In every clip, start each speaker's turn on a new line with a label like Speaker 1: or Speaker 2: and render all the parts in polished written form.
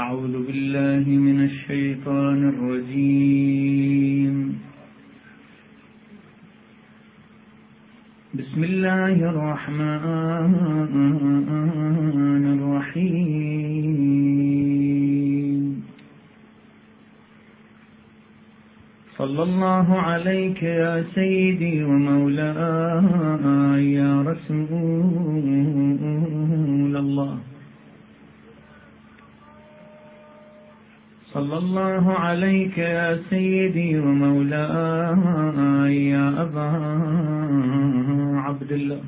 Speaker 1: أعوذ بالله من الشيطان الرجيم. بسم الله الرحمن الرحيم. صلى الله عليك يا سيدي ومولاي يا رسول الله. صلى الله عليك يا سيدي ومولاي يا أبا عبد الله.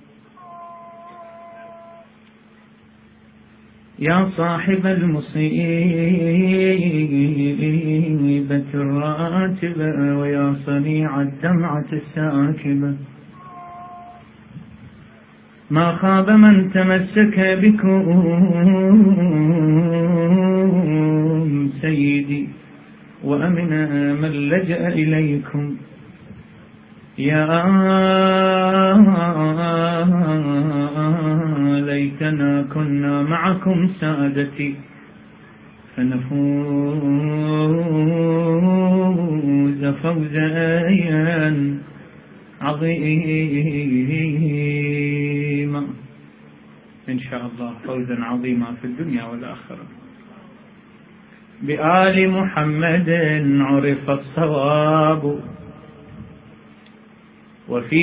Speaker 1: يا صاحب المصيبة الراتبة ويا صنيع الدمعة الساكبة، ما خاب من تمسك بكم سيدي وأمن من لجأ إليكم. يا ليتنا كنا معكم سادتي فنفوز فوزا عظيما إن شاء الله، فوزا عظيما في الدنيا والآخرة. بآل محمد عرف الصواب، وفي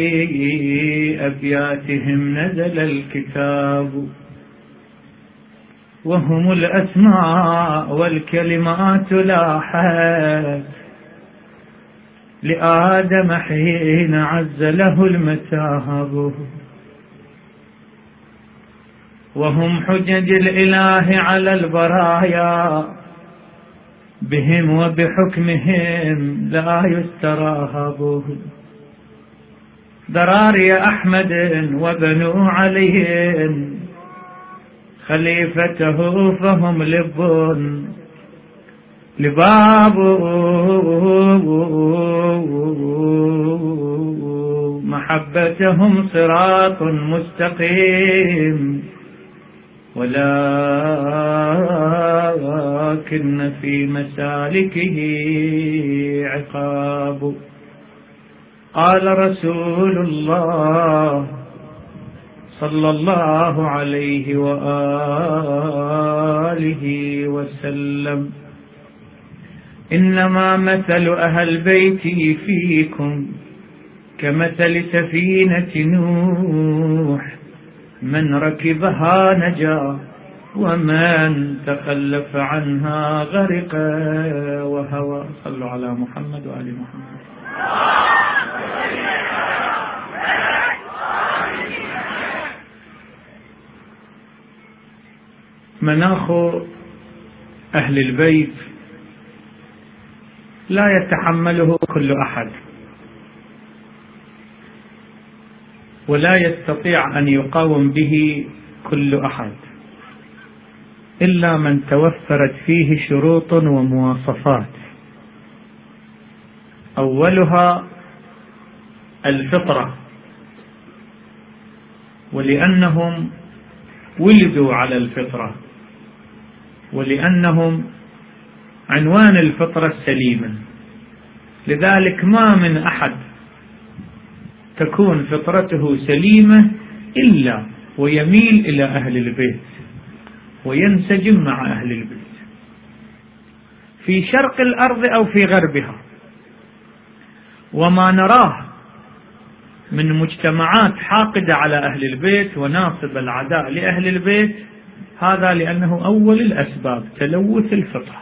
Speaker 1: أبياتهم نزل الكتاب، وهم الأسماء والكلمات لاحت لآدم حين عز له المتاهب، وهم حجج الإله على البرايا، بهم وبحكمهم لا يستراهب. ذراري أحمد وبنو علي خليفته فهم لباب محبتهم صراط مستقيم، ولكن في مسالكه عقاب. قال رسول الله صلى الله عليه وآله وسلم: إنما مثل أهل بيتي فيكم كمثل سفينة نوح، من ركبها نجا ومن تخلف عنها غرق وهوى. صلوا على محمد وآل محمد. مناخ أهل البيت لا يتحمله كل أحد، ولا يستطيع أن يقاوم به كل أحد إلا من توفرت فيه شروط ومواصفات. أولها الفطرة، ولأنهم ولدوا على الفطرة، ولأنهم عنوان الفطرة السليمة. لذلك ما من أحد تكون فطرته سليمة إلا ويميل إلى أهل البيت وينسجم مع أهل البيت في شرق الأرض أو في غربها. وما نراه من مجتمعات حاقدة على أهل البيت وناصب العداء لأهل البيت، هذا لأنه أول الأسباب تلوث الفطرة.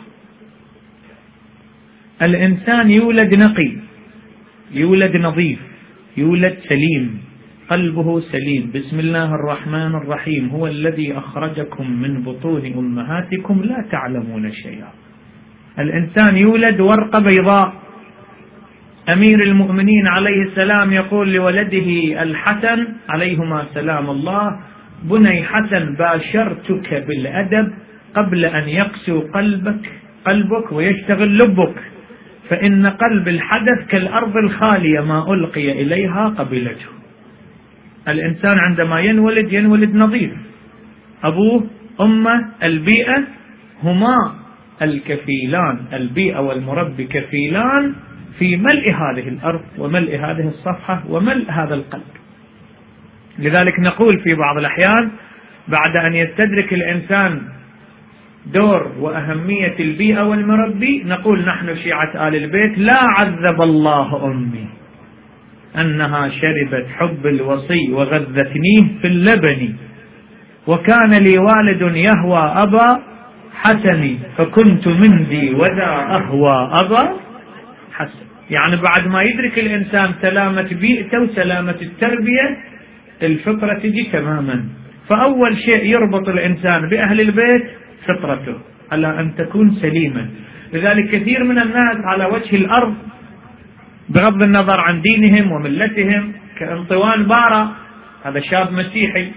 Speaker 1: الإنسان يولد نقي، يولد نظيف، يولد سليم، قلبه سليم. بسم الله الرحمن الرحيم: هو الذي أخرجكم من بطون أمهاتكم لا تعلمون شيئا. الإنسان يولد ورقة بيضاء. أمير المؤمنين عليه السلام يقول لولده الحسن عليهما سلام الله: بني حسن، باشرتك بالأدب قبل أن يقسو قلبك ويشتغل لبك، فإن قلب الحدث كالأرض الخالية ما ألقي إليها قبلته. الإنسان عندما ينولد نظيف، أبوه أمه البيئة هما الكفيلان، البيئة والمربي كفيلان في ملء هذه الأرض وملء هذه الصفحة وملء هذا القلب. لذلك نقول في بعض الأحيان بعد أن يستدرك الإنسان دور وأهمية البيئة والمربي، نقول نحن شيعة آل البيت: لا عذب الله أمي أنها شربت حب الوصي وغذتنيه في اللبن، وكان لي والد يهوى أبا حسن، فكنت من ذي وذا أهوى أبا حسن. يعني بعد ما يدرك الإنسان سلامة بيئته وسلامة التربية، الفطرة تجي تماما. فأول شيء يربط الإنسان بأهل البيت فطرته على أن تكون سليمة. لذلك كثير من الناس على وجه الأرض بغض النظر عن دينهم وملتهم، كأنطوان بارا هذا شاب مسيحي،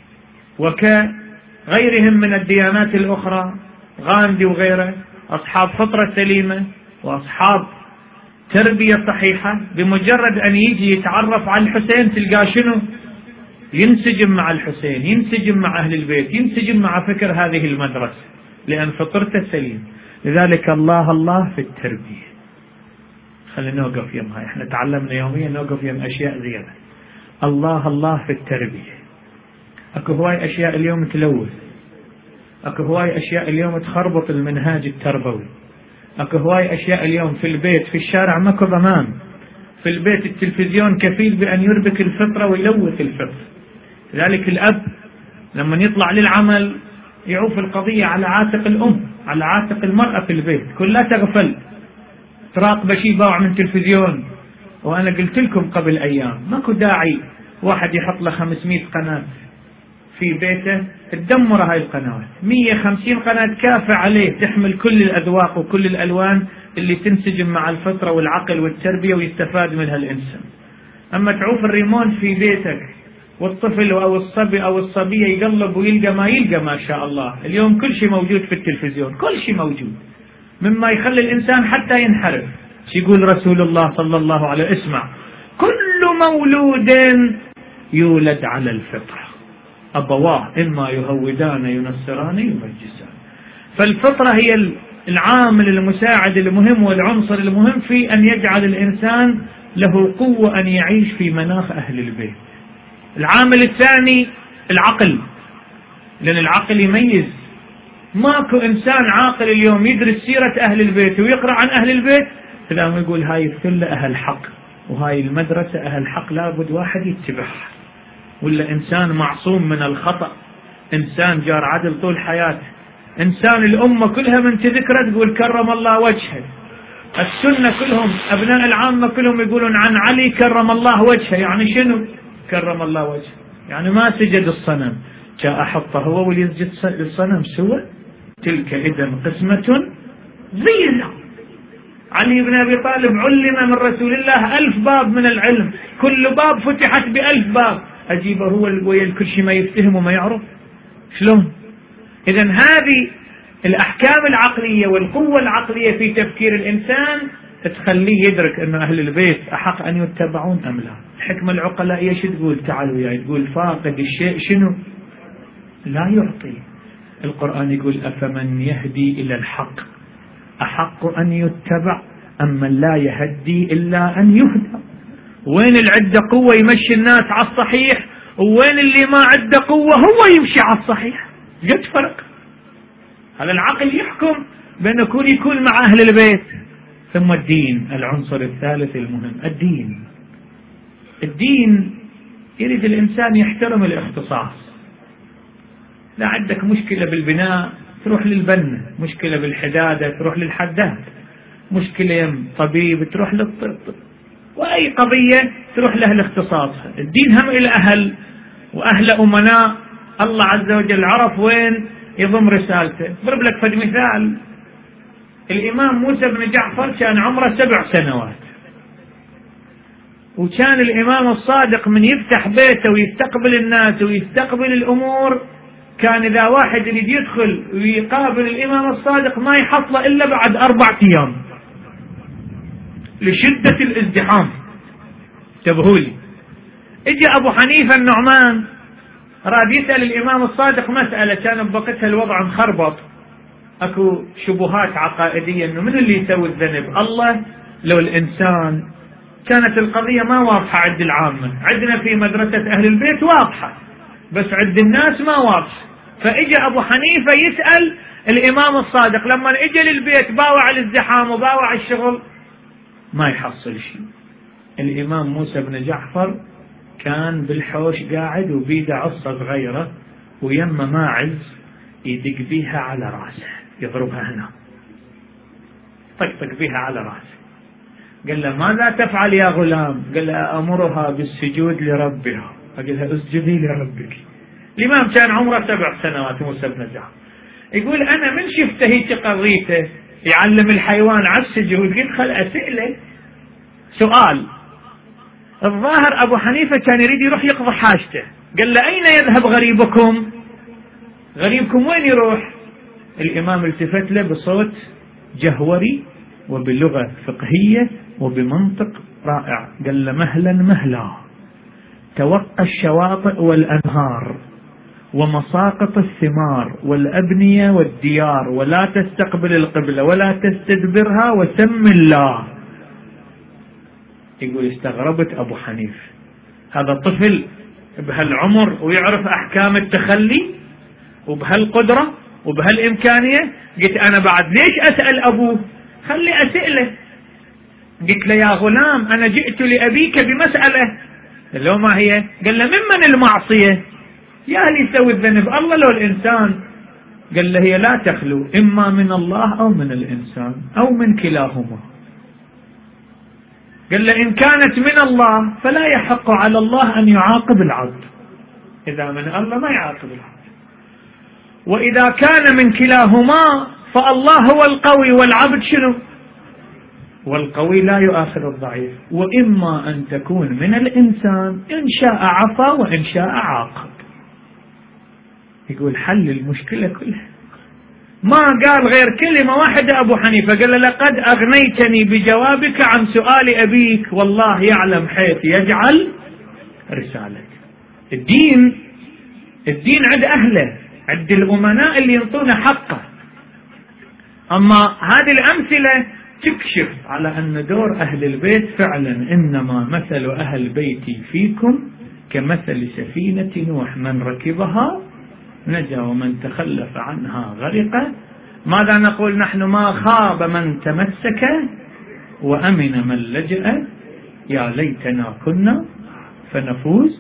Speaker 1: وكغيرهم من الديانات الأخرى، غاندي وغيره، أصحاب فطرة سليمة وأصحاب تربية صحيحة، بمجرد أن يجي يتعرف على الحسين تلقى شنو؟ ينسجم مع الحسين، ينسجم مع أهل البيت، ينسجم مع فكر هذه المدرسة، لأن فطرته سليم. لذلك الله في التربية. خلينا نوقف يمها، احنا تعلمنا يوميا نوقف يم أشياء زيادة. الله في التربية. اكو هواي أشياء اليوم تلوث، اكو هواي أشياء اليوم تخربط المنهاج التربوي، اكو هواي أشياء اليوم في البيت في الشارع ماكو ضمان. في البيت التلفزيون كفيل بأن يربك الفطرة ويلوث الفطرة. لذلك الأب لما يطلع للعمل يعوف القضية على عاتق الأم، على عاتق المرأة في البيت، كلها تغفل تراقب شيء باع من تلفزيون. وأنا قلت لكم قبل أيام ماكو داعي واحد يحط له 500 قناة في بيته تدمر هاي القنوات. 150 قناة كافة عليه تحمل كل الأذواق وكل الألوان اللي تنسجم مع الفطرة والعقل والتربية ويستفاد منها الإنسان. أما تعوف الريمون في بيتك والطفل أو الصبي أو الصبية يقلب ويلقى ما يلقى، ما شاء الله اليوم كل شيء موجود في التلفزيون، كل شيء موجود، مما يخلي الإنسان حتى ينحرف. يقول رسول الله صلى الله عليه وسلم: اسمع، كل مولود يولد على الفطرة، أبواه إما يهودان ينصران يمجسان. فالفطرة هي العامل المساعد المهم والعنصر المهم في أن يجعل الإنسان له قوة أن يعيش في مناخ أهل البيت. العامل الثاني العقل، لأن العقل يميز. ماكو إنسان عاقل اليوم يدرس سيرة أهل البيت ويقرأ عن أهل البيت فلما يقول هاي الثلة أهل حق وهاي المدرسة أهل حق، لابد واحد يتبعها. ولا إنسان معصوم من الخطأ، إنسان جار عدل طول حياته، إنسان الأمة كلها من تذكره تقول كرم الله وجهه. السنة كلهم أبناء العامة كلهم يقولون عن علي كرم الله وجهه. يعني شنو كرم الله وجهه؟ يعني ما سجد الصنم، جاء أحطه هو وليسجد الصنم سوى، تلك إذا قسمة ضيزى. علي بن أبي طالب علم من رسول الله 1000 باب من العلم، كل باب فتحت ب1000 باب، أجيبه هو ويا كل شيء ما يفتهم وما يعرف شلون؟ إذا هذه الأحكام العقلية والقوة العقلية في تفكير الإنسان تخليه يدرك أن أهل البيت أحق أن يتبعون أم لا. الحكمة العقلائية شو تقول؟ تعالوا يا تقول فاقد الشيء شنو؟ لا يعطي. القرآن يقول أفمن يهدي إلى الحق أحق أن يتبع أم من لا يهدي إلا أن يهدى. وين العدة قوة يمشي الناس على الصحيح، ووين اللي ما عنده قوة هو يمشي على الصحيح. قد فرق. هذا العقل يحكم بأن يكون مع أهل البيت. ثم الدين، العنصر الثالث المهم، الدين يريد الإنسان يحترم الاختصاص. لا عندك مشكلة بالبناء تروح للبنة، مشكلة بالحدادة تروح للحداد، مشكلة يم طبيب تروح للطب، وأي قضية تروح لها الاختصاصها. الدين هم إلى أهل وأهل أمناء. الله عز وجل عرف وين يضم رسالته. ضرب لك فد مثال، الإمام موسى بن جعفر كان عمره 7 سنوات، وكان الإمام الصادق من يفتح بيته ويستقبل الناس ويستقبل الأمور، كان إذا واحد يريد يدخل ويقابل الإمام الصادق ما يحصله إلا بعد 4 أيام لشدة الازدحام. انتبهوا. اجى أبو حنيفة النعمان راد يسأل الإمام الصادق مسألة، كان بوقتها الوضع مخربط، اكو شبهات عقائدية انه من اللي يسوي الذنب، الله لو الانسان. كانت القضية ما واضحة عند العامة، عندنا في مدرسة اهل البيت واضحة، بس عند الناس ما واضحة. فاجى ابو حنيفة يسأل الامام الصادق، لما اجى للبيت باوع الازدحام وباوع الشغل ما يحصل شيء. الامام موسى بن جعفر كان بالحوش قاعد وبيده عصا صغيرة ويمه ماعز يدق بيها على راسه، يضربها هنا، طقطق بيها على راسه. قال له ماذا تفعل يا غلام؟ قال له أمرها بالسجود لربها. فقال له اسجدي لربك. الإمام كان عمره 7 سنوات موسى بن جعفر. يقول أنا من شفته هيك قضيته يعلم الحيوان على السجود، قلت خل أسأله سؤال. الظاهر أبو حنيفة كان يريد يروح يقضي حاجته، قال له أين يذهب غريبكم؟ غريبكم وين يروح؟ الإمام التفت له بصوت جهوري وبلغة فقهية وبمنطق رائع، قال له مهلا مهلا، توقى الشواطئ والأنهار ومساقط الثمار والأبنية والديار، ولا تستقبل القبلة ولا تستدبرها، وسم الله. يقول استغربت أبو حنيفة، هذا طفل بهالعمر ويعرف أحكام التخلي وبهالقدرة وبهالإمكانية؟ قلت أنا بعد ليش أسأل أبوه؟ خلي أسأله. قلت له يا غلام أنا جئت لأبيك بمسألة. لو ما هي؟ قال له ممن المعصية؟ يا اللي يسوي الذنب الله لو الإنسان؟ قال له هي لا تخلو، إما من الله أو من الإنسان أو من كلاهما. قال له إن كانت من الله فلا يحق على الله أن يعاقب العبد، إذا من الله ما يعاقب العبد. وإذا كان من كلاهما فالله هو القوي والعبد شنو؟ والقوي لا يؤاخذ الضعيف. وإما أن تكون من الإنسان، إن شاء عفا وإن شاء عاقب. يقول حل المشكلة كلها. ما قال غير كلمة واحدة أبو حنيفة، قال له لقد أغنيتني بجوابك عن سؤال أبيك، والله يعلم حيث يجعل رسالك. الدين عند أهله، عند الأمناء اللي ينطون حقه. أما هذه الأمثلة تكشف على أن دور أهل البيت فعلا إنما مثل أهل بيتي فيكم كمثل سفينة نوح، من ركبها نجا ومن تخلف عنها غرق. ماذا نقول نحن؟ ما خاب من تمسك وأمن من لجأ، يا ليتنا كنا فنفوز.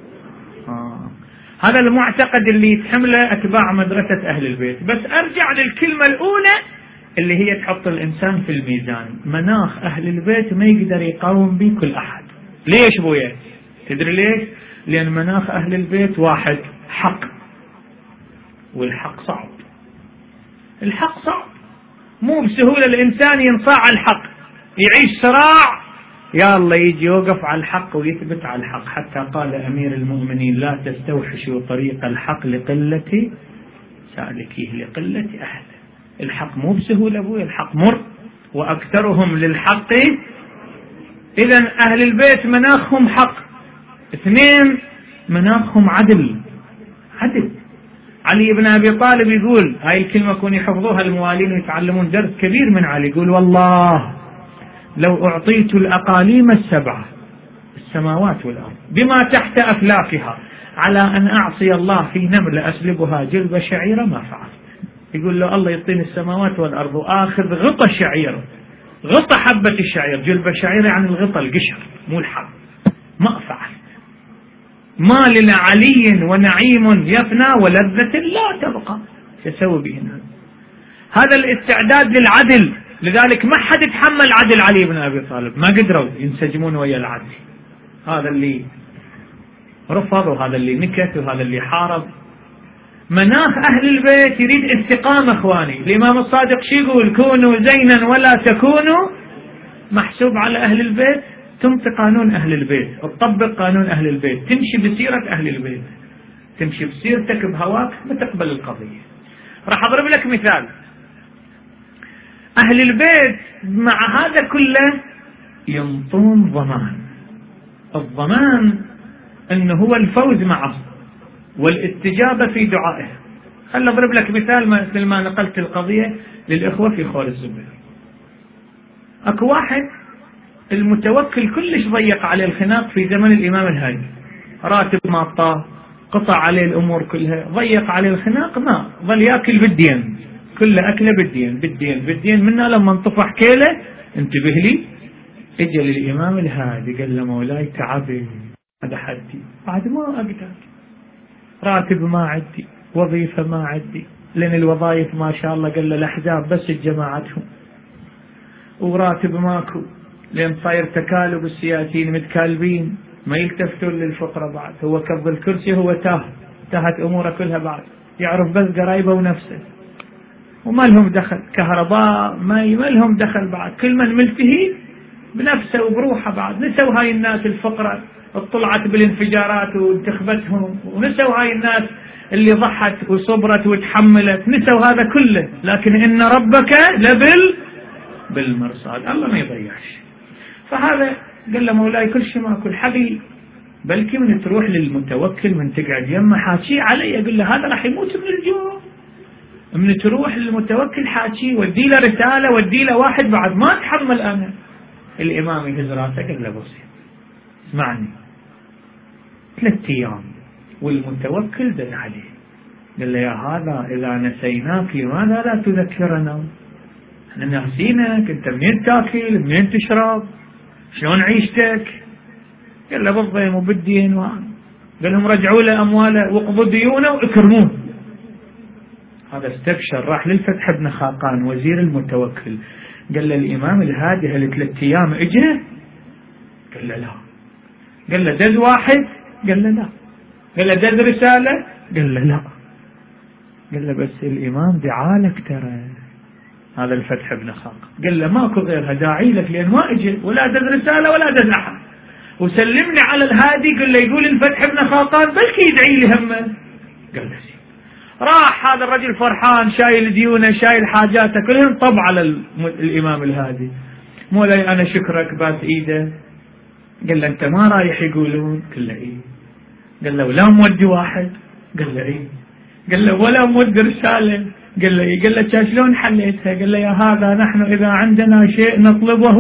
Speaker 1: هذا المعتقد اللي يتحمله أتباع مدرسة أهل البيت. بس أرجع للكلمة الأولى اللي هي تحط الإنسان في الميزان. مناخ أهل البيت ما يقدر يقاوم به كل أحد. ليش بويا؟ تدري ليش؟ لأن مناخ أهل البيت واحد، حق، والحق صعب. الحق صعب، مو بسهولة الإنسان ينصاع الحق، يعيش صراع يا الله يجي يوقف على الحق ويثبت على الحق. حتى قال أمير المؤمنين لا تستوحشوا طريق الحق لقلة سالكيه، لقلة أهله. الحق مو بسهولة أبوي، الحق مر وأكثرهم للحق. إذن أهل البيت مناخهم حق. 2 مناخهم عدل. علي بن أبي طالب يقول، هاي الكلمة كون يحفظوها الموالين ويتعلمون درس كبير من علي، يقول والله لو أعطيت الأقاليم 7 السماوات والأرض بما تحت أفلاكها على أن أعصي الله في نمل أسلبها جلب شعيرة ما فعلت. يقول له الله يعطيني السماوات والأرض وآخذ غطى الشعير، غطى حبة الشعير، جلب شعير يعني الغطى القشر مو الحب، ما أفعل. ما لعلي ونعيم يفنى ولذة لا تبقى، يسوي به هذا الاستعداد للعدل. لذلك ما حد يتحمل عدل علي بن أبي طالب، ما قدروا ينسجمون ويا العدل. هذا اللي رفض وهذا اللي نكت وهذا اللي حارب. مناخ أهل البيت يريد استقامة. إخواني الإمام الصادق شو يقول؟ كونوا زينا ولا تكونوا، محسوب على أهل البيت. تنطي قانون أهل البيت، تطبق قانون أهل البيت، تمشي بسيرة أهل البيت، تمشي بسيرتك بهواك ما تقبل القضية. راح أضرب لك مثال. أهل البيت مع هذا كله ينطون ضمان. الضمان أنه هو الفوز معه والاستجابة في دعائه. خل أضرب لك مثال مثل ما نقلت القضية للإخوة في خول الزبير. أكو واحد المتوكل كلش ضيق عليه الخناق في زمن الإمام الهادي، راتب ما أعطاه، قطع عليه الأمور كلها، ضيق عليه الخناق، ما ظل يأكل بالدين، كل أكله بالدين منا. لما انطفح كيله انتبه لي، اجى للإمام الهادي قال له مولاي تعبي، هذا حدي، بعد ما أقدر، راتب ما عندي، وظيفة ما عندي، لأن الوظائف ما شاء الله قال له الأحزاب بس جماعتهم، وراتب ماكو، لأن صاير تكالب السياسيين متكالبين ما يلتفتون للفقراء، بعد هو كف الكرسي، هو تاهت أموره كلها، بعد يعرف بس قرايبه ونفسه، وما لهم دخل كهرباء، ما لهم دخل، بعد كل من ملتهي بنفسه وبروحه. بعد نسوا هاي الناس الفقراء اطلعت بالانفجارات وانتخبتهم، ونسوا هاي الناس اللي ضحت وصبرت وتحملت، نسوا هذا كله. لكن إن ربك بالمرصاد، الله ما يضيعش. فهذا قال له مولاي كل شيء ما كل حبي، بلكي من تروح للمتوكل من تقعد يمه حاكي علي، قال له هذا راح يموت من الجوع. من تروح للمتوكل حاكي، ودي له رسالة، ودي له واحد، بعد ما اتحمل أنا. الإمام يهز راسه قال له بسيط، اسمعني، 3 أيام والمتوكل دل عليه، قال له يا هذا إذا نسيناك لماذا لا تذكرنا؟ احنا ناسينك، انت منين تاكل، منين تشرب، شلون عيشتك؟ قال له بالضيم وبالدين، قال لهم رجعوا له أمواله وقضوا ديونه واكرموه. هذا استبشر، راح للفتح بن خاقان وزير المتوكل، قال له الإمام الهادي هل 3 أيام اجى؟ قال له لا. قال له دز واحد؟ قال له لا. قال له دز رسالة؟ قال له لا. قال له بس الإمام دعالك ترى، هذا الفتح بن خاقان قال له ماكو غيرها، داعي لك لأن ما اجى ولا دز رسالة ولا دز أحد، وسلمني على الهادي، قال له يقول الفتح بن خاقان بلكي يدعي لي همه. قال له راح هذا الرجل فرحان، شايل ديونه، شايل حاجاته كلهم، طب على الإمام الهادي، مولاي أنا شكرك، بات إيده. قال له أنت ما رايح يقولون؟ قال له إيه. قال له ولا مودي واحد؟ قال له إيه. قال له ولا مودي رسالة؟ قال له إيه. قال له شلون حليتها؟ قال له يا هذا نحن إذا عندنا شيء نطلبه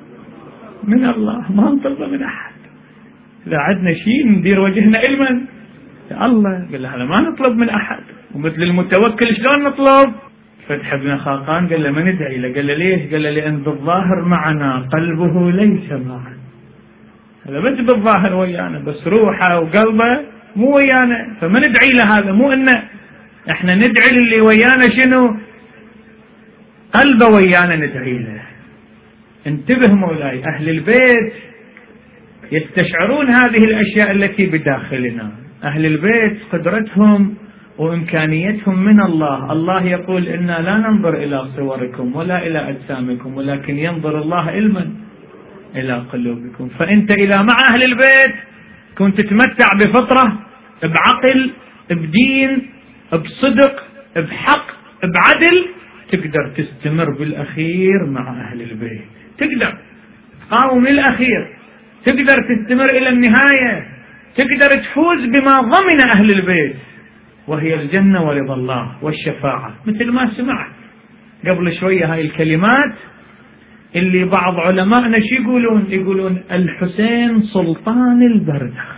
Speaker 1: من الله، ما نطلبه من أحد. إذا عندنا شيء ندير وجهنا إلمن الله. قال له هذا ما نطلب من أحد، ومثل المتوكل شلون نطلب؟ فتح بن خاقان قال له ما ندعي له. قال له ليش؟ قال له لأن بالظاهر معنا قلبه ليس معنا، هذا بس بالظاهر ويانا، بس روحه وقلبه مو ويانا، فما ندعي له. هذا مو إن احنا ندعي للي ويانا، شنو؟ قلبه ويانا ندعي له. انتبه مولاي، أهل البيت يستشعرون هذه الأشياء التي بداخلنا. أهل البيت قدرتهم وإمكانيتهم من الله. الله يقول إنا لا ننظر إلى صوركم ولا إلى أجسامكم، ولكن ينظر الله علما إلى قلوبكم. فأنت إذا مع أهل البيت كنت تتمتع بفطرة، بعقل، بدين، بصدق، بحق، بعدل، تقدر تستمر بالأخير مع أهل البيت، تقدر تقاوم للأخير، تقدر تستمر إلى النهاية، تقدر تفوز بما ضمن أهل البيت، وهي الجنة ورضا الله والشفاعة. مثل ما سمعت قبل شوية هاي الكلمات اللي بعض علماءنا شو يقولون؟ يقولون الحسين سلطان البرزخ،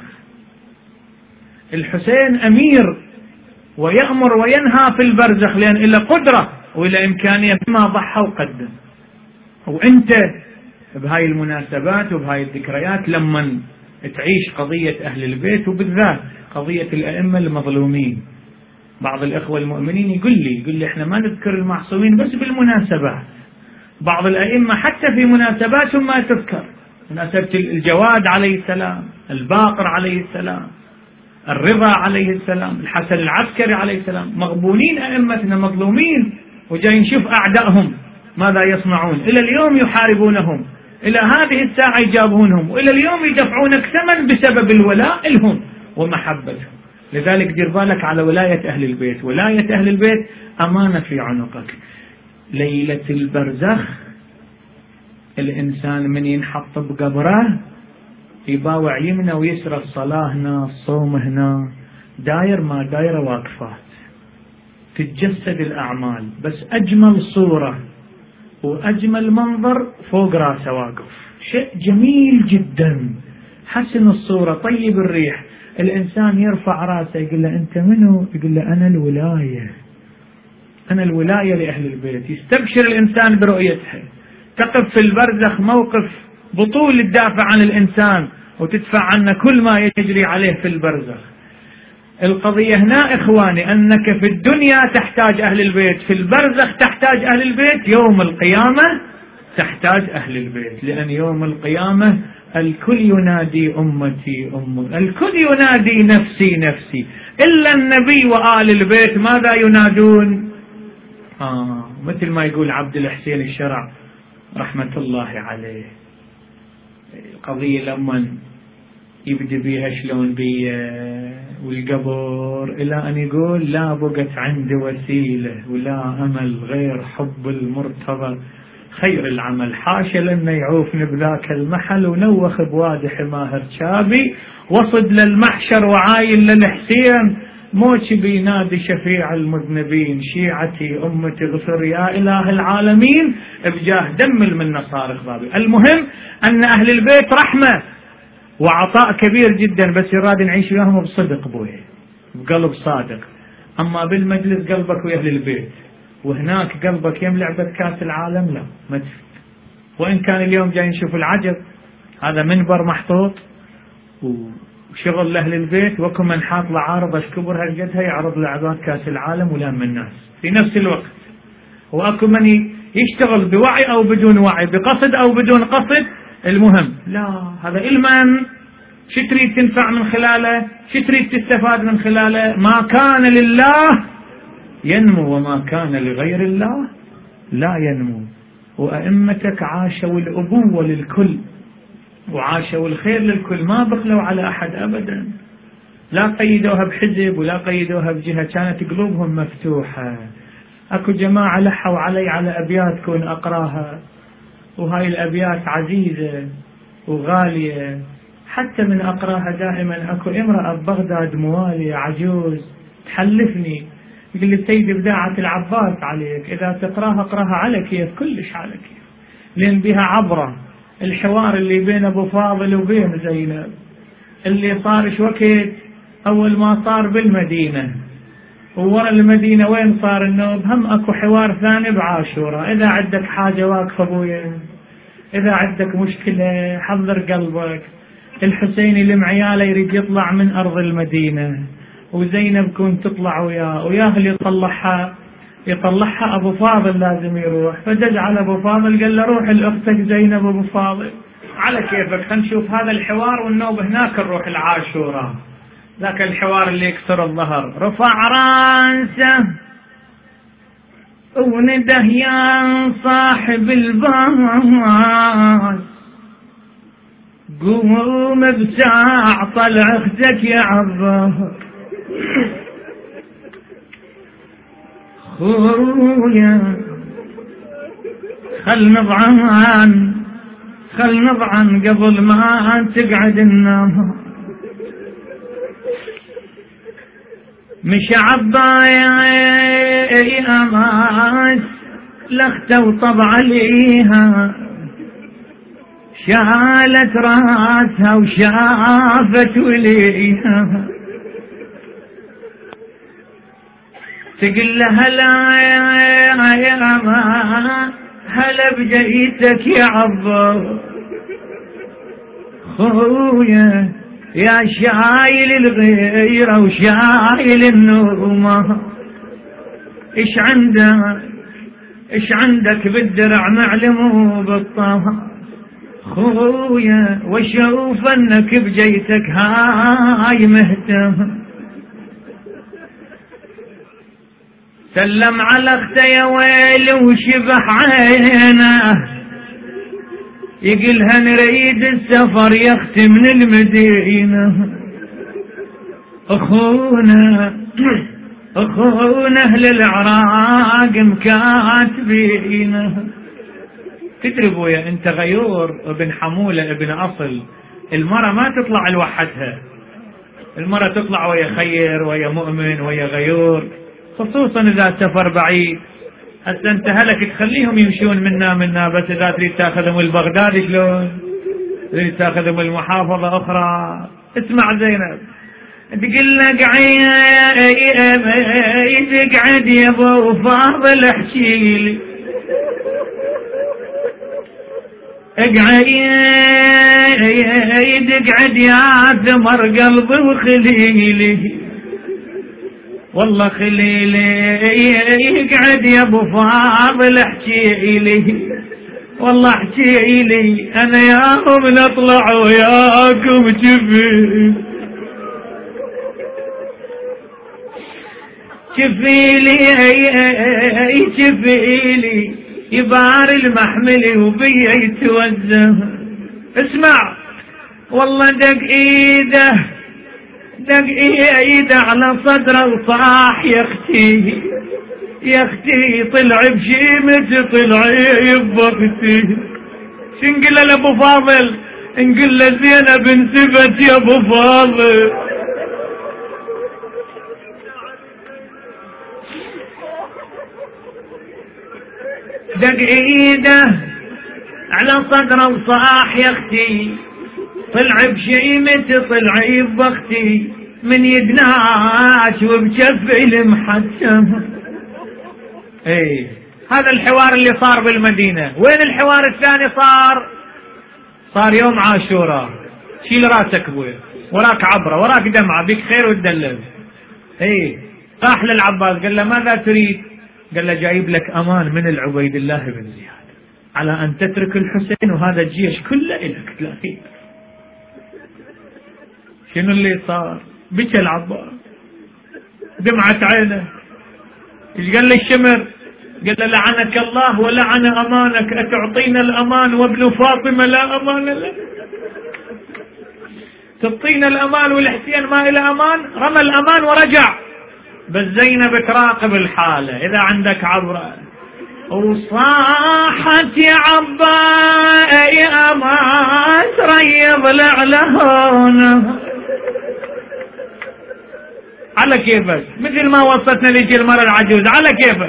Speaker 1: الحسين أمير ويأمر وينهى في البرزخ، لأن إلا قدرة وإلا إمكانية بما ضحى وقدم. وأنت بهاي المناسبات وبهاي الذكريات لما تعيش قضية أهل البيت، وبالذات قضية الأئمة المظلومين، بعض الأخوة المؤمنين يقول لي إحنا ما نذكر المعصومين بس بالمناسبات، بعض الأئمة حتى في مناسباتهم ما تذكر، مناسبة الجواد عليه السلام، الباقر عليه السلام، الرضا عليه السلام، الحسن العسكري عليه السلام، مغبونين أئمتنا مظلومين، وجاي نشوف أعدائهم ماذا يصنعون، إلى اليوم يحاربونهم، إلى هذه الساعة يجابونهم، وإلى اليوم يدفعونك ثمن بسبب الولاء لهم ومحبتهم. لذلك دير بالك على ولاية أهل البيت، ولاية أهل البيت أمانة في عنقك. ليلة البرزخ الإنسان من ينحط بقبره يباوع يمنى ويسرى، الصلاة هنا، الصوم هنا، داير ما داير واقفات، تتجسد الأعمال، بس أجمل صورة وأجمل منظر فوق راسه واقف، شيء جميل جدا، حسن الصورة، طيب الريح. الإنسان يرفع راسه يقول له أنت منو؟ يقول له أنا الولاية، أنا الولاية لأهل البيت. يستبشر الإنسان برؤيتها. تقف في البرزخ موقف بطول تدافع عن الإنسان وتدفع عنه كل ما يجري عليه في البرزخ. القضية هنا إخواني أنك في الدنيا تحتاج أهل البيت، في البرزخ تحتاج أهل البيت، يوم القيامة تحتاج أهل البيت، لأن يوم القيامة الكل ينادي أمتي أمتي، الكل ينادي نفسي نفسي، إلا النبي وآل البيت ماذا ينادون؟ مثل ما يقول عبد الحسين الشرع رحمة الله عليه، القضية لما يبدأ بيها شلون بيها والقبر، إلى أن يقول لا بقت عندي وسيلة ولا أمل غير حب المرتضى خير العمل، حاشا لنا يعوفني بذاك المحل ونوخ بوادي حماه رشابي، وصد للمحشر وعايل للحسين، موت بينادي شفيع المذنبين، شيعتي أمتي غفر يا إله العالمين بجاه دم من صارخ بابي. المهم أن أهل البيت رحمة وعطاء كبير جدا، بس يراد نعيش وياهم بصدق بويه، بقلب صادق. أما بالمجلس قلبك ويا أهل البيت، وهناك قلبك يم لعبة كاس العالم، لا ما تفيد. وإن كان اليوم جاي نشوف العجب، هذا منبر محطوط وشغل لأهل البيت، وكم من حاط له عارضة كبر هالقدها يعرض لعبات كاس العالم ولام الناس في نفس الوقت، وأكو من يشتغل بوعي أو بدون وعي، بقصد أو بدون قصد، المهم لا هذا إلمن شو تريد تنفع من خلاله، شو تريد تستفاد من خلاله. ما كان لله ينمو وما كان لغير الله لا ينمو. وأئمتك عاشوا الأبوة للكل وعاشوا الخير للكل، ما بخلوا على أحد أبدا، لا قيدوها بحزب ولا قيدوها بجهة، كانت قلوبهم مفتوحة. أكو جماعة لحوا علي على أبيات كون أقراها، وهاي الأبيات عزيزة وغالية، حتى من أقراها دائما أكو امرأة ببغداد موالية عجوز تحلفني، يقول لي سيدي بداعة العباس عليك، إذا تقراها اقراها على كيف، كلش على كيف، لأن بها عبرة. الحوار اللي بين أبو فاضل وبين زينب اللي صار شوكت أول ما صار بالمدينة، وورا المدينة وين صار النوب، هم أكو حوار ثاني بعاشورة. إذا عندك حاجة واقفة أبويا، إذا عندك مشكلة حضر قلبك. الحسين اللي معياله يريد يطلع من أرض المدينة، وزينب كون تطلع وياه اللي يطلعها أبو فاضل لازم يروح، فدج على أبو فاضل قال له روح لأختك زينب أبو فاضل على كيفك، خلينا نشوف هذا الحوار والنوب هناك نروح العاشورة. ذاك الحوار اللي يكسر الظهر، رفع راسه ونده يا صاحب الباس، قوم بساع طلع اختك يا عباس، خويا خل نضعن قبل ما تقعد النهار. مش عباس لخته وطبع عليها، شالت راسها وشافت وليها، تقول لها هلا بجيتك يا عباس، خويا يا شايل الغيرة وشايل النومة، ايش عندك بالدرع معلم وبالطه، خويا واشوف انك بجيتك هاي مهتم. سلم على اخته يا ويلي وشبح عينه، يقلها نريد السفر يا اختي من المدينة، اخونا اهل العراق مكاتبينه. تدري ابويا انت غيور ابن حمولة ابن اصل، المرأة ما تطلع لوحدها، المرأة تطلع ويا خير ويا مؤمن ويا غيور، خصوصا إذا سفر بعيد. هسه أنت هلك تخليهم يمشون منا بس إذا تريد تاخذهم البغداد شلون؟ تريد تاخذهم المحافظة أخرى. اسمع زينب تقول لك تقعد يا ابو فاضل احكي لي، اقعد يا ثمر قلبي وخليلي، والله خليلي اقعد يا ابو فاضل احكي لي، والله احكي لي انا ياهم نطلع وياكم شفيلي شفيلي يبار المحمل وبي يتوزه. اسمع والله دق ايده على صدره وصاح يا اختي طلع بشيمتي طلع بوقتي. شنقل له ابو فاضل؟ نقول له زينب انسبت يا ابو فاضل. دق ايده على صدره وصاح يا اختي طلع بشيمتي طلع بوقتي، من يدناش وبجفي المحسم. ايه هذا الحوار اللي صار بالمدينة. وين الحوار الثاني صار يوم عاشوراء. شيل راسك ابوي، وراك عبرة وراك دمعة، بك خير وتدلل. ايه راح للعباس قال له ماذا تريد؟ قال له جايب لك امان من العبيد الله بن زياد على ان تترك الحسين وهذا الجيش كله الك تلاقيه. شنو اللي صار؟ بكى العباس دمعت عينه. ايش قال له الشمر؟ قال له لعنك الله ولعن امانك، اتعطينا الامان وابن فاطمه لا امان له؟ تعطينا الامان والحسين ما الى امان؟ رمى الامان ورجع. بس زينب تراقب الحاله اذا عندك عبره. وصاحت يا عباس يا ما تريض لعلهونه على كيفك، مثل ما وصلتنا ليك المرة العجوز على كيفك.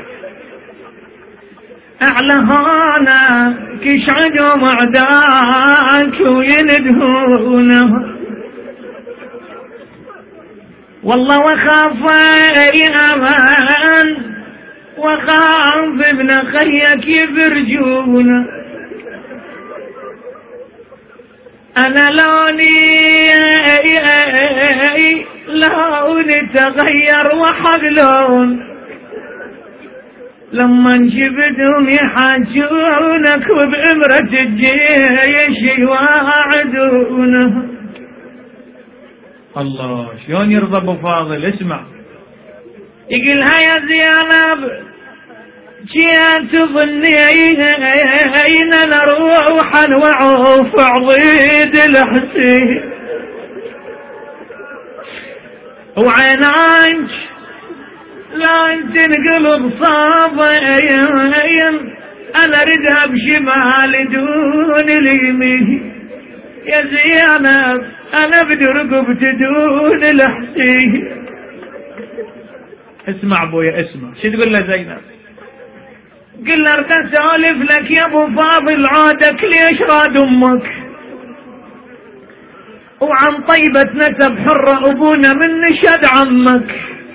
Speaker 1: اعلى هانا كش عدو معداك ويندهونه، والله وخاف يا امان وخاف ابن خيك يفرجونه. انا لون تغير وحق لون لما نشبتهم يحاجونك وبإمرة الجيش يواعدونه. الله شلون يرضى ابو فاضل. اسمع يقولها يا زينب جيت تظنين نروح نوعوف عضيد الحسين وعيناك لا تنقلب صابين، انا ردها بشمال دون اليمين. يا زينب انا بدي رقبت دون الحسين. اسمع ابويا اسمع شو تقول له زينب؟ قل له اريد اسولف لك يا ابو فاضل عادك ليش راد امك وعن طيبة نسب حرة ابونا من نشد عمك،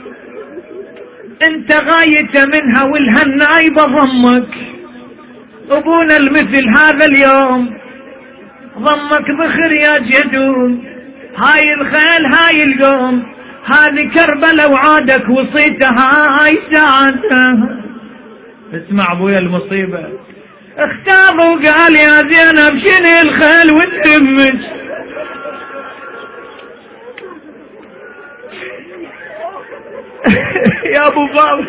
Speaker 1: انت غايته منها والهالنايبة ضمك. ابونا المثل هذا اليوم ضمك بخر يا جدون، هاي الخيل هاي القوم هذه كربلة وعادك وصيتها هاي ساعتها. اسمع ابويا المصيبة. اختار وقال يا زينب شنو الخيل وتهمك؟ يا ابو فاضل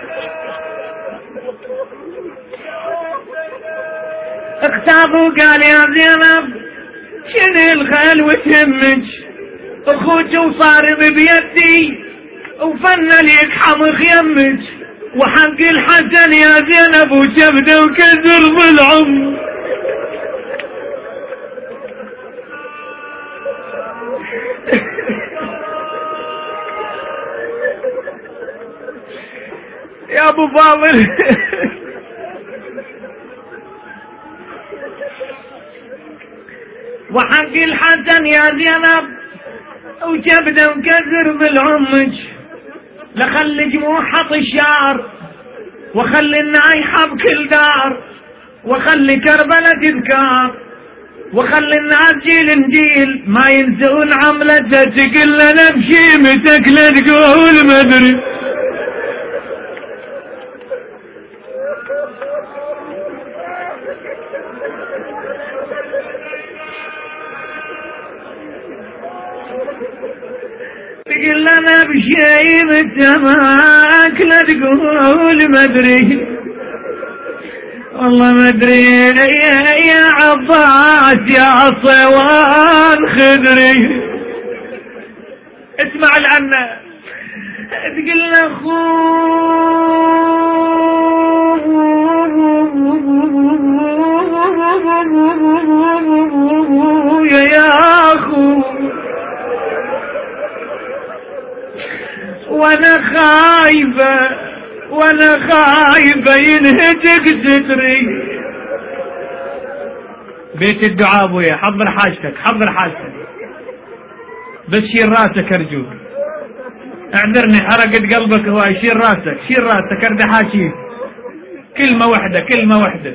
Speaker 1: اختار وقال يا زينب شنو الخيل وتهمك؟ اخوك وصارم بيدي وفن ليك حمخ يمك، وحق الحسن يا زينب وجبده وكسر بالعم. يا ابو فاضل وحق الحسن يا زينب وكبده مكسر بالعمج، لخلي جموحه طشار وخلي النايحه بكل دار، وخلي كربلة تذكار، وخلي الناس جيل نجيل ما ينسون عملته، تقل لنا بشيمتك لا تقول مدري. تقل لنا بشيمتك لا تقول مدري، والله ما ادري يا عباس يا صوان خدري. اسمع لأن تقول اخويا يا اخو وانا خايفة ينهتك ستري. بيت الدعاء ابويا، حضر حاجتك بس شيل راسك ارجوك، اعذرني حرقت قلبك هواي، شيل راسك ارد حاشيك. كلمة واحدة.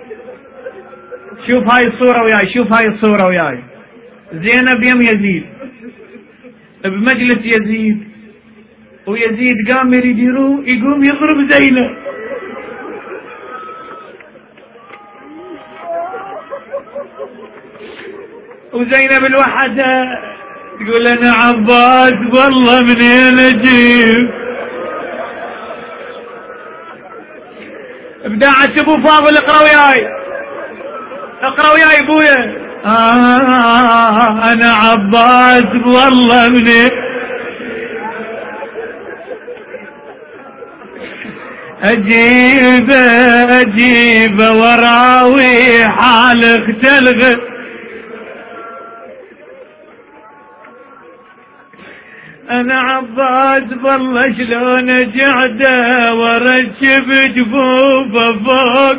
Speaker 1: شوف هاي الصورة وياي، زينب يم يزيد بمجلس يزيد، ويزيد قام يريد يقوم يضرب زينب، وزينب الوحدة تقول انا عباس والله منين اجيب. ابداعة ابو فاضل اقرا وياي ابويا. انا عباس والله منين اجيب وراوي حال اختلغ. انا عباس بالله شلون قعده ورشب جفوفه فوق.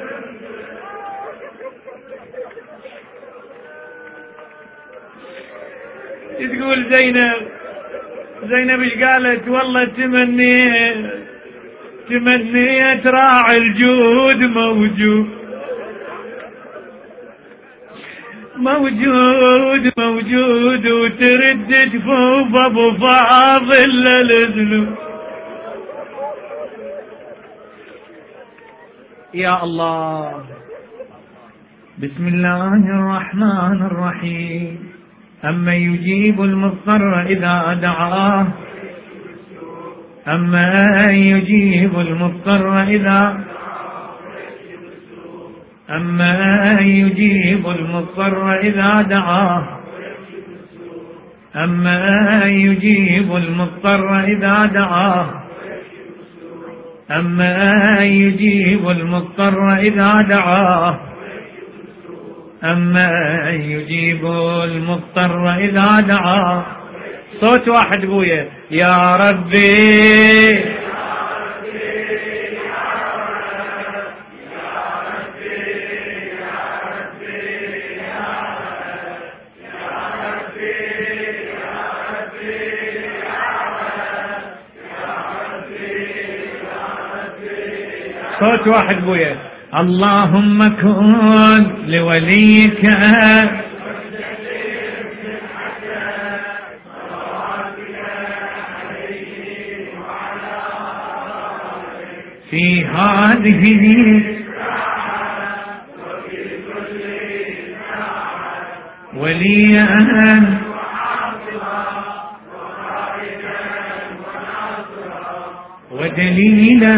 Speaker 1: تقول زينب ايش قالت؟ والله تمنيت راعي الجود موجود وترد جفوف ابو فاضل للذنوب. يا الله. بسم الله الرحمن الرحيم. أما يجيب المضطر إذا دعاه، أما يجيب المضطر إذا دعاه، أما يجيب المضطر إذا دعاه، أما يجيب المضطر إذا دعاه، أما يجيب المضطر إذا دعاه. صوت واحد بويا. يا ربي صوت واحد بويا. اللهم كن لوليك في هذه وليا ودليلا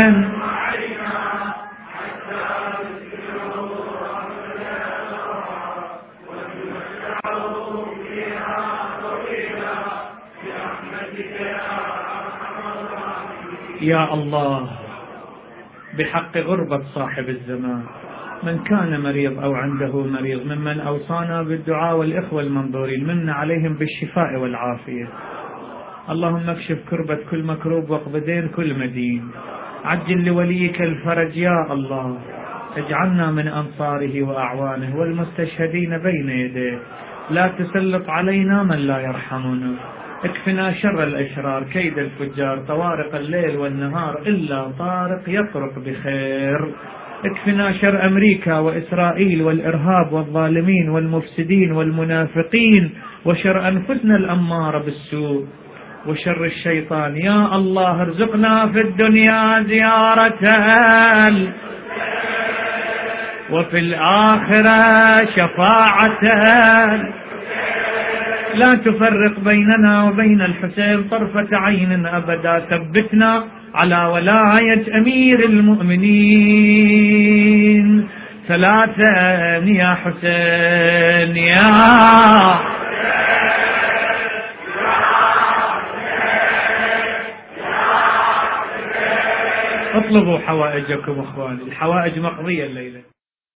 Speaker 1: يا الله. بحق غربة صاحب الزمان، من كان مريض أو عنده مريض ممن أوصانا بالدعاء والإخوة المنظورين، من عليهم بالشفاء والعافية. اللهم اكشف كربة كل مكروب واقض دين كل مدين. عجل لوليك الفرج يا الله، اجعلنا من أنصاره وأعوانه والمستشهدين بين يديه، لا تسلط علينا من لا يرحمنا، اكفنا شر الأشرار كيد الفجار، طوارق الليل والنهار إلا طارق يطرق بخير، اكفنا شر أمريكا وإسرائيل والإرهاب والظالمين والمفسدين والمنافقين، وشر أنفسنا الأمارة بالسوء، وشر الشيطان. يا الله ارزقنا في الدنيا زيارة وفي الآخرة شفاعة، لا تفرق بيننا وبين الحسين طرفة عين أبدا، ثبتنا على ولاية أمير المؤمنين. ثلاثا يا حسين يا اطلبوا حوائجكم اخواني، الحوائج مقضية الليلة.